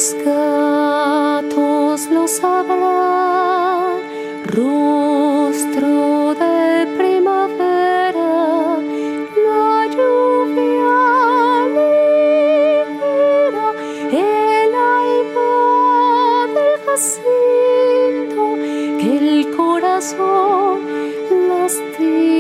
Los gatos lo sabrán, rostro de primavera, la lluvia ligera, el alma del jacinto, que el corazón lastima.